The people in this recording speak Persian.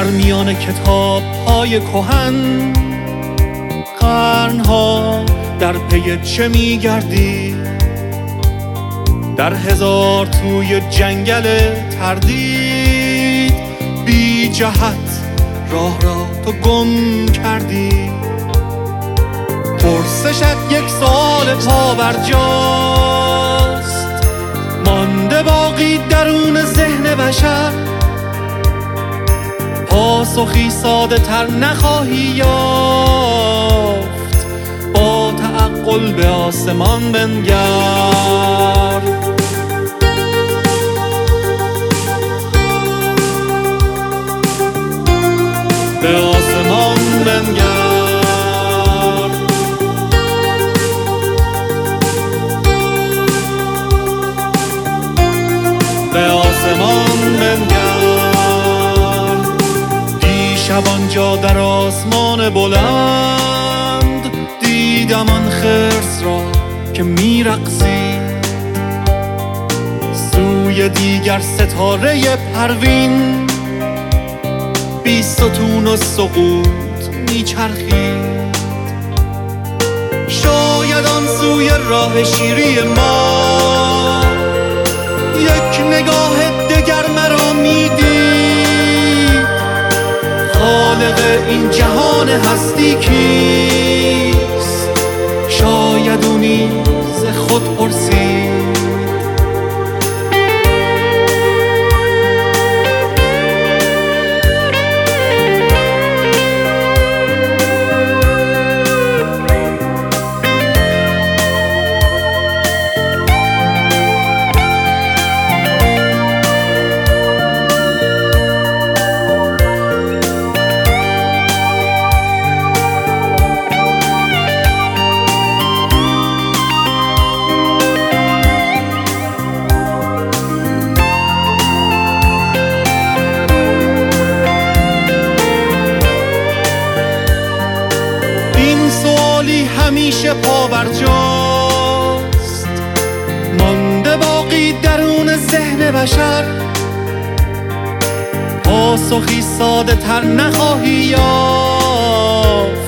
در میان کتاب‌های کهن قرن‌ها در پی چه می‌گردی؟ در هزار توی جنگل تردید بی جهت راه را تو گم کردی. پرسشت یک سوال پابرجاست، مانده باقی درون ذهن بشر. پاسخی ساده تر نخواهی یافت، با تعقل به آسمان بنگر. به آسمان بنگر، به آسمان بنگر. دیشب آنجا در آسمان بلند دیدم آن خرس را که میرقصید سوی دیگر ستاره پروین، بی ستون و سقوط میچرخید. شاید آن سوی راه شیری ما یک نگاه دگر مرا میدید. خالق این جهان هستی کیست؟ شاید او نیز خود پرسید. همیشه پابرجاست، مانده باقی درون ذهن بشر. پاسخی ساده تر نخواهی یافت،